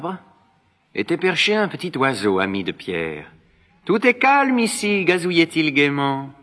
était perché un petit oiseau ami de Pierre. « Tout est calme ici, » gazouillait-il gaiement.